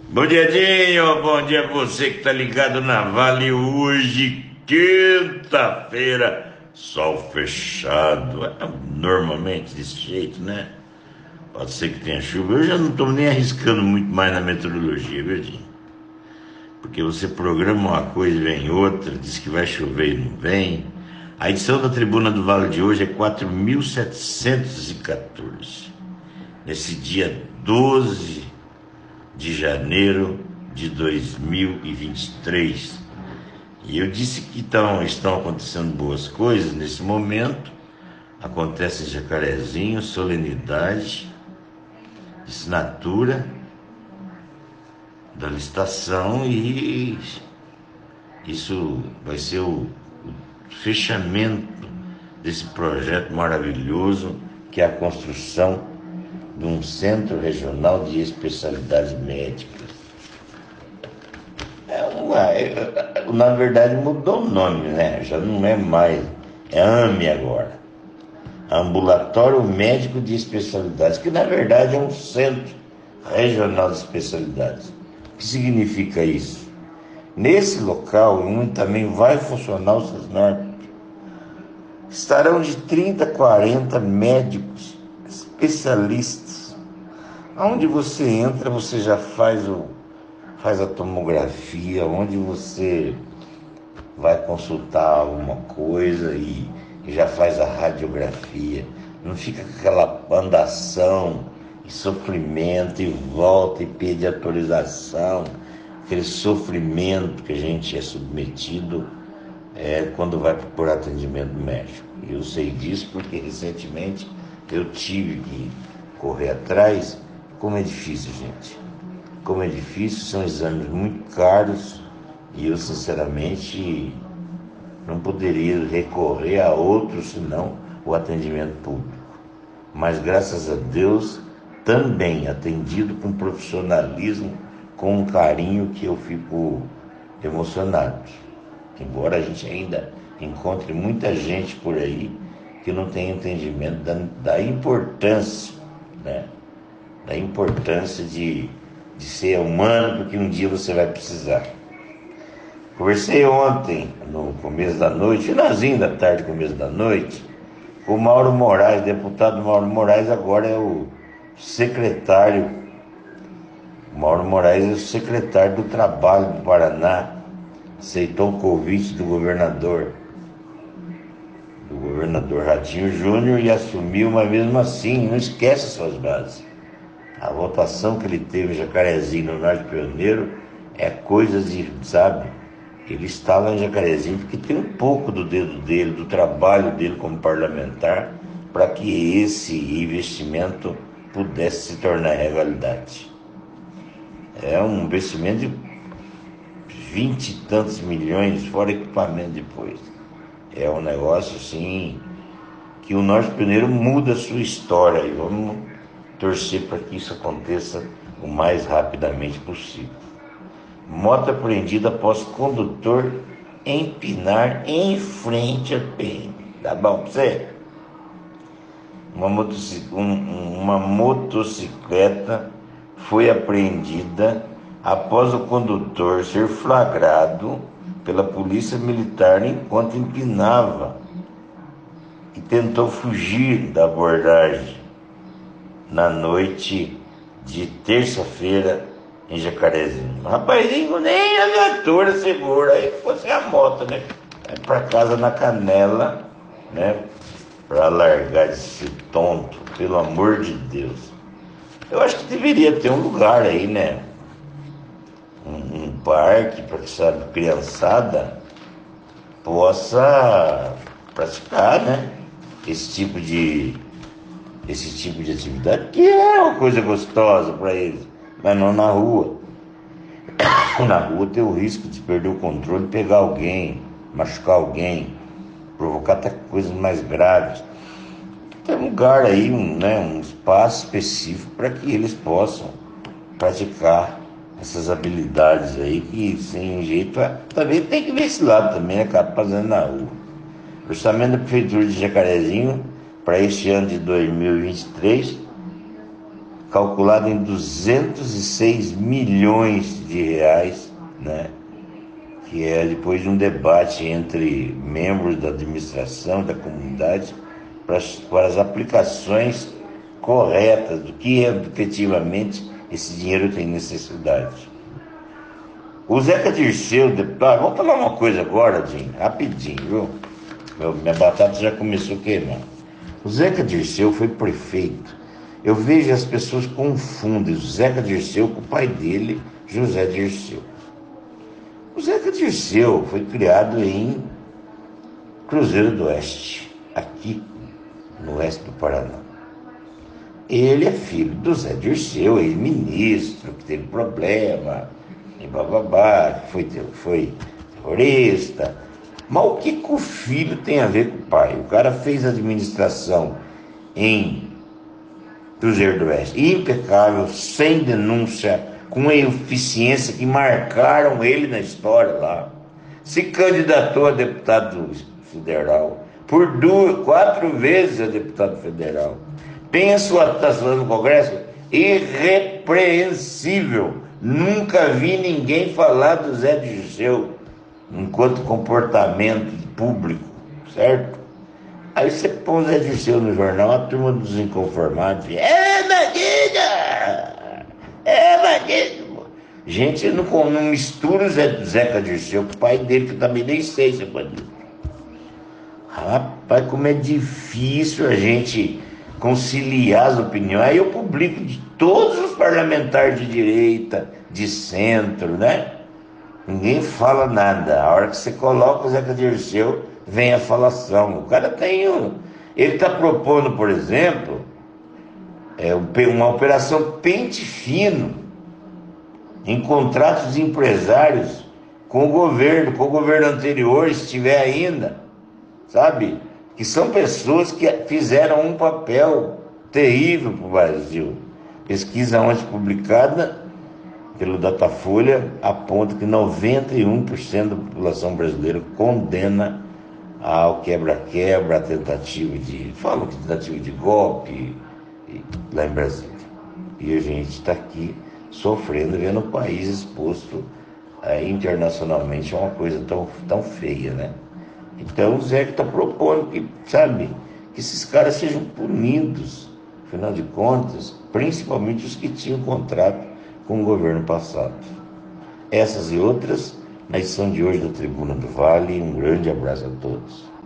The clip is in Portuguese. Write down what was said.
Bom dia, Dinho. Bom dia a você que tá ligado na Vale hoje, quinta-feira, sol fechado. Normalmente desse jeito, né? Pode ser que tenha chuva. Eu já não tô nem arriscando muito mais na meteorologia, viu, Dinho? Porque você programa uma coisa e vem outra, diz que vai chover e não vem. A edição da Tribuna do Vale de hoje é 4.714. Nesse dia 12 de janeiro de 2023. E eu disse que estão acontecendo boas coisas nesse momento. Acontece em Jacarezinho, solenidade, assinatura da licitação, e isso vai ser o fechamento desse projeto maravilhoso que é a construção de um centro regional de especialidades médicas. Na verdade mudou o nome, né? Já não é mais, é AME agora, Ambulatório Médico de Especialidades, que na verdade é um centro regional de especialidades. O que significa isso? Nesse local, onde também vai funcionar o SESNORP, estarão de 30 a 40 médicos especialistas. Onde você entra, você já faz a tomografia, onde você vai consultar alguma coisa e já faz a radiografia. Não fica com aquela andação e sofrimento, e volta e pede autorização, aquele sofrimento que a gente é submetido quando vai procurar atendimento médico. Eu sei disso porque recentemente eu tive que correr atrás. Como é difícil, gente. Como é difícil, são exames muito caros e eu, sinceramente, não poderia recorrer a outro senão o atendimento público. Mas, graças a Deus, também atendido com profissionalismo, com um carinho que eu fico emocionado. Embora a gente ainda encontre muita gente por aí que não tem entendimento da importância, né? Da importância de ser humano, porque um dia você vai precisar. Conversei ontem, no começo da noite, finalzinho da tarde, começo da noite, com o Mauro Moraes, deputado Mauro Moraes, agora é o secretário. O Mauro Moraes é o secretário do Trabalho do Paraná, aceitou o convite do governador Ratinho Júnior, e assumiu, mas mesmo assim, não esquece suas bases. A votação que ele teve em Jacarezinho, no Norte Pioneiro, é coisa de, sabe? Ele está lá em Jacarezinho porque tem um pouco do dedo dele, do trabalho dele como parlamentar, para que esse investimento pudesse se tornar realidade. É um investimento de 20 e tantos milhões, fora equipamento depois. É um negócio assim que o Norte Pioneiro muda a sua história, e vamos torcer para que isso aconteça o mais rapidamente possível. Moto apreendida após condutor empinar em frente à PM. Tá bom pra você? Uma motocicleta foi apreendida após o condutor ser flagrado pela polícia militar enquanto empinava e tentou fugir da abordagem na noite de terça-feira em Jacarezinho. O rapazinho nem a viatura segura, aí fosse a moto, né? Aí pra casa na Canela, né? Pra largar de ser tonto, pelo amor de Deus. Eu acho que deveria ter um lugar aí, né? Um parque para que essa criançada possa praticar, né? Esse tipo de atividade, que é uma coisa gostosa para eles, mas não na rua. Na rua tem o risco de perder o controle, pegar alguém, machucar alguém, provocar até coisas mais graves. Tem um lugar aí, um espaço específico para que eles possam praticar essas habilidades aí, que sem jeito também tem que ver esse lado também, acaba fazendo na rua. O orçamento da Prefeitura de Jacarezinho para este ano de 2023 calculado em 206 milhões de reais, né? Que é depois de um debate entre membros da administração, da comunidade, para as aplicações corretas do que efetivamente esse dinheiro tem necessidade. O Zeca Dirceu, deputado, vamos falar uma coisa agora, Dinho, rapidinho, viu? Minha batata já começou a queimar. O Zeca Dirceu foi prefeito. Eu vejo as pessoas confundem o Zeca Dirceu com o pai dele, José Dirceu. O Zeca Dirceu foi criado em Cruzeiro do Oeste, aqui no oeste do Paraná. Ele é filho do Zé Dirceu, ex-ministro, que teve problema, e bababá, que foi terrorista. Mas o que o filho tem a ver com o pai? O cara fez administração em Cruzeiro do Oeste, impecável, sem denúncia, com uma eficiência que marcaram ele na história lá. Se candidatou a deputado federal, por 4 vezes a deputado federal. Tem a sua atuação no Congresso irrepreensível. Nunca vi ninguém falar do Zé Dirceu enquanto comportamento público, certo? Aí você põe o Zé Dirceu no jornal, a turma dos inconformados, bandido! É bandido! Gente, não mistura o Zeca Dirceu com o pai dele, que eu também nem sei se é bandido. Rapaz, como é difícil a gente conciliar as opiniões. Aí eu publico de todos os parlamentares de direita, de centro, né? Ninguém fala nada. A hora que você coloca o Zeca Dirceu, vem a falação. O cara tem ele está propondo, por exemplo, uma operação pente fino em contratos de empresários com o governo anterior, se tiver ainda, sabe? Que são pessoas que fizeram um papel terrível para o Brasil. Pesquisa ontem publicada pelo Datafolha aponta que 91% da população brasileira condena ao quebra-quebra, a tentativa de golpe lá em Brasília. E a gente está aqui sofrendo, vendo o país exposto internacionalmente a uma coisa tão feia, né? Então o Zé que está propondo que esses caras sejam punidos, afinal de contas, principalmente os que tinham contrato com o governo passado. Essas e outras na edição de hoje da Tribuna do Vale. Um grande abraço a todos.